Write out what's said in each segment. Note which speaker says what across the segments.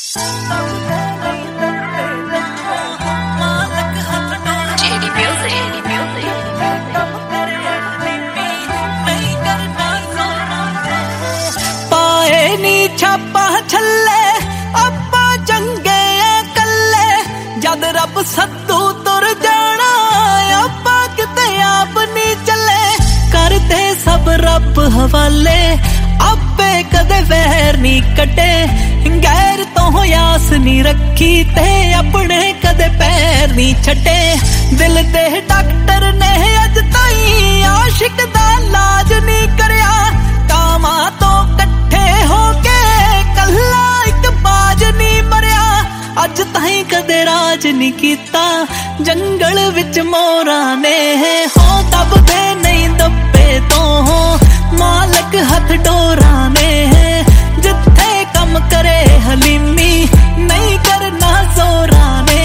Speaker 1: ਪਾਏ ਨੀ ਛਾਪਾ ਛੱਲੇ ਆਪਾਂ ਚੰਗੇ ਕੱਲੇ, ਜਦ ਰੱਬ ਸੱਦੂ ਤੁਰ ਜਾਣਾ ਆਪਾਂ ਕਿਤੇ ਆਪ ਨੀ ਚੱਲੇ। ਕਰਦੇ ਸਭ ਰੱਬ ਹਵਾਲੇ, ਆਪੇ ਕਦੇ ਵੈਰ ਨੀ ਕੱਟੇ, ਗੈਰ ਤੋਂ ਆਸ ਨੀ ਰੱਖੀ ਤੇ ਆਪਣੇ ਕਦੇ ਪੈਰ ਨੀ ਛੱਡੇ। ਦਿਲ ਦੇ ਡਾਕਟਰ ਨੇ ਅੱਜ ਤਾਈਂ ਆਸ਼ਿਕ ਦਾ ਇਲਾਜ ਨੀ ਕਰਿਆ, ਕਾਮਾਂ ਤੋਂ ਇਕੱਠੇ ਹੋ ਕੇ ਕੱਲਾ ਇੱਕ ਬਾਜ ਨੀ ਮਰਿਆ। ਅੱਜ ਤਾਈਂ ਕਦੇ ਰਾਜ ਨੀ ਕੀਤਾ ਜੰਗਲ ਵਿੱਚ ਮੋਰਾਂ ਨੇ, ਹੋ ਦੱਬਦੇ ਨਹੀਂ ਦੱਬੇ ਤੋਂ ਮਾਲਕ ਹੱਥ ਡੋਰਾਂ ਨੇ। ਜਿੱਥੇ ਕੰਮ ਕਰੇ ਹਲੀਮੀ ਨਹੀਂ ਕਰਨਾ ਜ਼ੋਰਾਂ ਨੇ।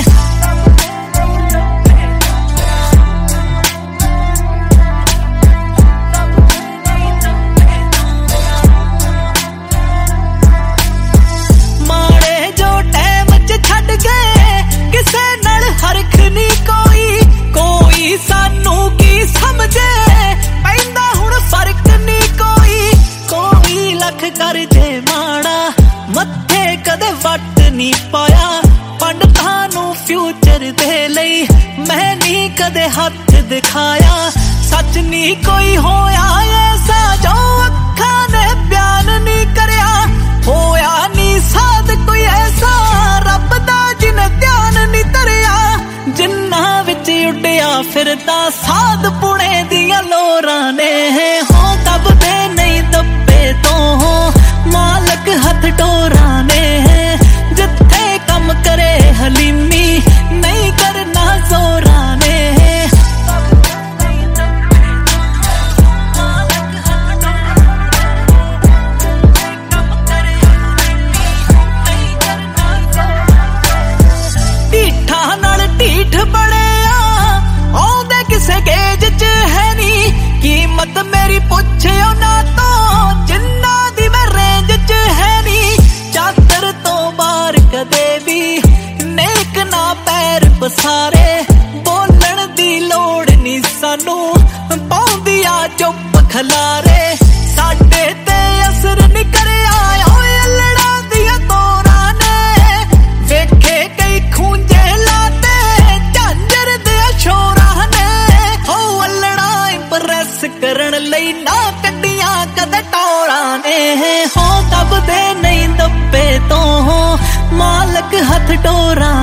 Speaker 1: ਮਾੜੇ ਜੋ ਟਾਈਮ ਚ ਛੱਡ ਗਏ ਕਿਸੇ ਨਾਲ ਹਰਖ ਨੀ ਕੋਈ, ਕੋਈ ਸਾਨੂੰ ਕੀ ਸਮਝੇ ਪੈਂਦਾ ਹੁਣ ਫਰਕ ਨੀ ਕੋਈ। ਕੋਈ ਲੱਖ ਕਰ ਜੇ ਮਾੜਾ ਮੱਥੇ ਕਦੇ ਵੱਟ ਨੀ ਪਾਇਆ, ਪੰਡਤਾਂ ਨੂੰ ਫਿਊਚਰ ਦੇ ਲਈ ਮੈਂ ਨੀ ਕਦੇ ਹੱਥ ਦਿਖਾਇਆ। ਸੱਚ ਨੀ ਕੋਈ ਹੋਇਆ ਐਸਾ ਜੋ ਅੱਖਾਂ ਨੇ ਬਿਆਨ ਨੀ ਕਰਿਆ, ਹੋਇਆ ਨੀ ਸਾਧ ਕੋਈ ਐਸਾ ਰੱਬ ਦਾ ਜਿਨ ਧਿਆਨ ਨੀ ਧਰਿਆ। ਜਿੰਨਾਂ ਵਿੱਚ ਉੱਡਿਆ ਫਿਰਦਾ ਸਾਧ ਪੁਣੇ ਦੀਆਂ ਲੋਰਾਂ ਨੇ, ਹੋ ਦੱਬਦੇ ਨਹੀਂ ਦੱਬੇ ਤੋਂ ਮਾਲਕ ਹੱਥ ਡੋਰਾਂ ਨੇ। ਜਿੱਥੇ ਕੰਮ ਕਰੇ ਹਲੀਮੀ ਨਹੀਂ ਕਰਨਾ ਜ਼ੋਰਾਂ ਨੇ। ਢੀਠਾਂ ਨਾਲ ਢੀਠ ਬਣਿਆ ਆਉਂਦੇ ਕਿਸੇ ਗੇਜ ਚ ਹੈ ਨੀ, ਕੀਮਤ ਮੇਰੀ ਪੁੱਛਿਓ ਨਾ ਤੋਂ ਜਿੰਨਾਂ ਦੀ ਮੈਂ ਰੇਂਜ ਚ ਹੈ ਨੀ। ਚਾਦਰ ਤੋਂ ਬਾਹਰ ਕਦੇ ਵੀ ਨੇਕ ਨਾ ਪੈਰ ਪਸਾਰੇ, ਬੋਲਣ ਦੀ ਲੋੜ ਨੀ ਸਾਨੂੰ ਪਾਉਂਦੀ ਆ ਚੁੱਪ ਖਲਾਰੇ। ਸਾਡੇ ਤੇ ਅਸਰ ਨੀ ਕਰਿਆ ਓਏ ਅਲੜਾਂ ਦੀਆਂ ਤੋਰਾਂ ਨੇ, ਵੇਖੇ ਕਈ ਖੂੰਜੇ ਲਾਤੇ ਝਾਂਜਰ ਦੇ ਸ਼ੋਰਾਂ ਨੇ। ਹੋ ਅਲੜਾਂ ਇੰਪ੍ਰੈਸ ਕਰਨ ਲਈ ਨਾ ਕੱਢੀਆਂ ਕਦੇ ਟੋਰਾਂ ਨੇ, ਹੋ ਦੱਬਦੇ ਨਹੀਂ ਦੱਬੇ ਤੋਂ ਮਾਲਕ ਹੱਥ ਡੋਰਾਂ